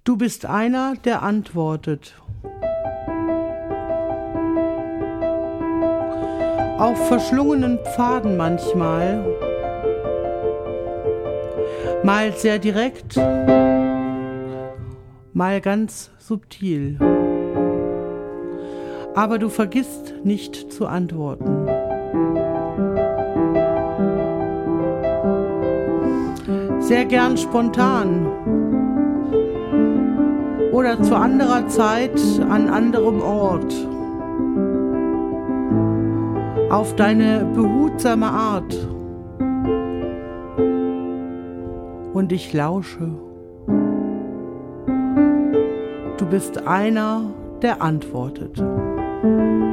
Du bist einer, der antwortet. Auf verschlungenen Pfaden manchmal, mal sehr direkt, mal ganz subtil. Aber du vergisst nicht zu antworten. Sehr gern spontan oder zu anderer Zeit an anderem Ort. Auf deine behutsame Art. Und ich lausche. Du bist einer, der antwortet.